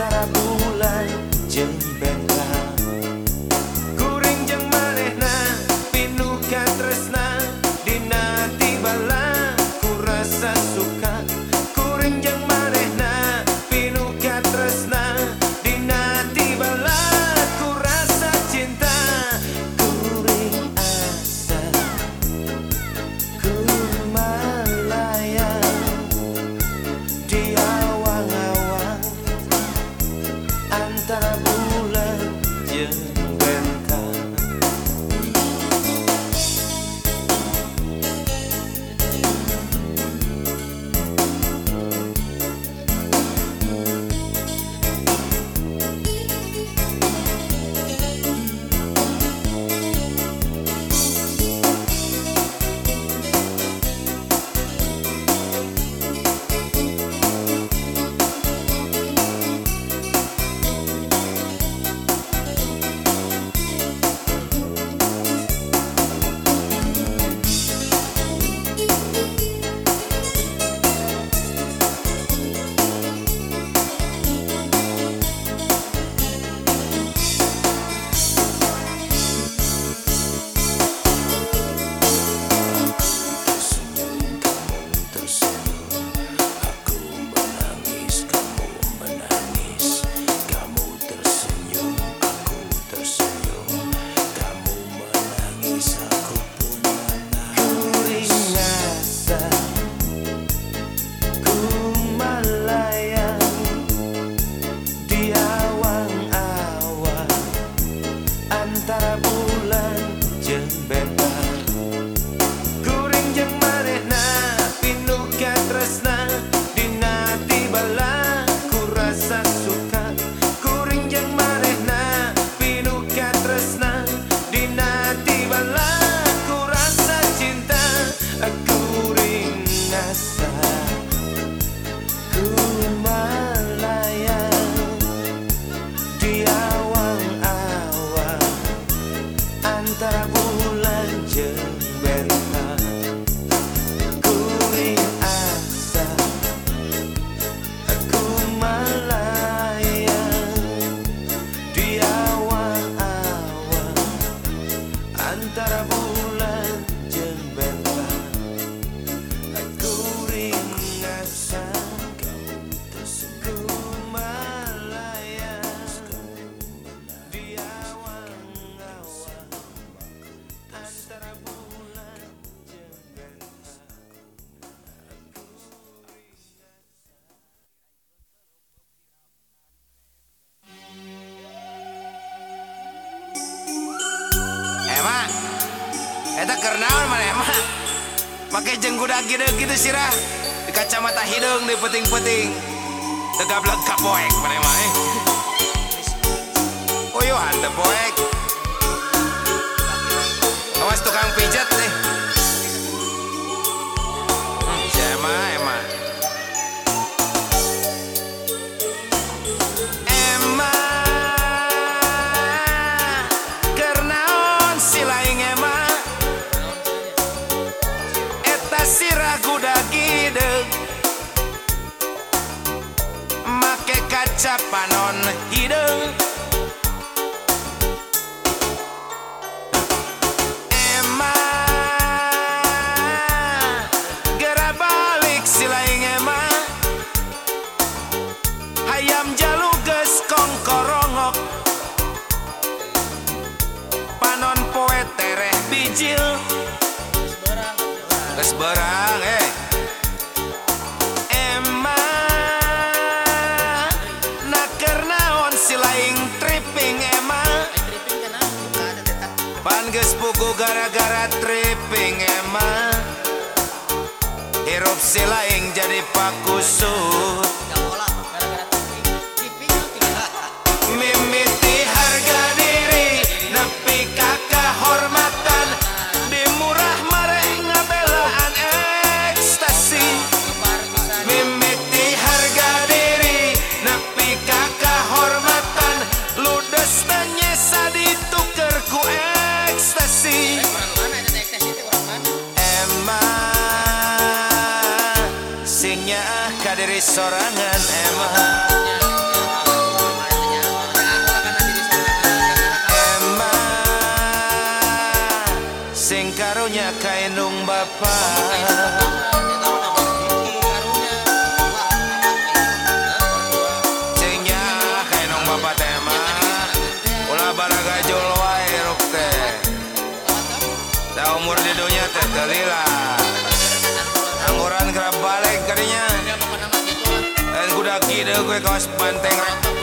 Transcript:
antara bulan jeung bentang. Kuring jeung manehna pinuh ka tresna dina tibala ku rasa suka. Kuring jeung manehna pinuh ka tresna dina tibala ku rasa cinta. Kuring asa kumalayang di awang-awang antara bulan jeung bentang. Antara bulan jeung bentang. Kuring jeung manehna pinuh ka tresna dina tibala ku rasa suka. Kuring jeung manehna pinuh ka tresna dina tibala ku rasa cinta. Kuring asa kumalayang di awang-awang antara bulan jeung bentang. Kuring asa kumalayang di awang-awang antara bulan jeung bentang. Kuring asa kumalayang di awang-awang antara bulan jeung bentang. Mak, eta keur naon maneh mah? Make jenggudak gitu sirah di kacamata hidung di peting-peting. Teu gablek ka poek maneh mah Uyuhan teu poek. Awas tukang pijat deh. Emma. Emma, keur naon si laing Emma? Eta sirah kuda gideug make kaca panon hideung. Emma, gera balik si laing Emma. Hayam jalu geus kongkorongok panon poe tereh bijil geus beurang Emma, naker naon si laing tripping Emma? Pan geus pugu gara-gara tripping Emma. Hirup si laing jadi pakusut. Mimiti harga diri nepi ka kahormatan dimurah mareh ngabelaan ekstasi. Mimiti harga diri nepi ka kahormatan ludes nyesa dituker ku ekstasi. Emma singnya ka diri sorangan Emma. apa. Cengnya kayak nong bapak tema ulah balaga jol wae ruk teh. Da umur di dunia teh telila angguran kerap balik kadinya. Dan kuda kide gue kaos banteng rek